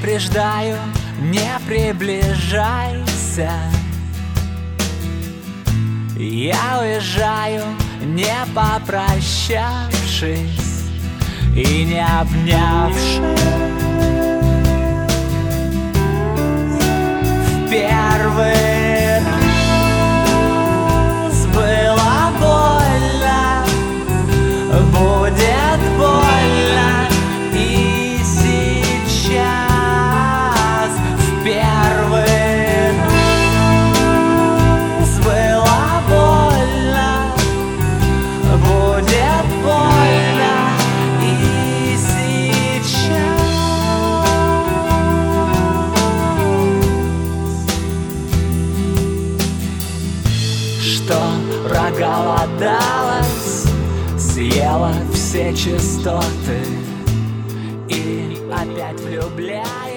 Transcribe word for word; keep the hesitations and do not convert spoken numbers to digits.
Предупреждаю, не приближайся. Я уезжаю, не попрощавшись и не обнявшись. В первый раз было больно, будет больно и сейчас. В первый раз было больно, будет больно и сейчас. Что проголодалась, съела все частоты и опять влюбляется.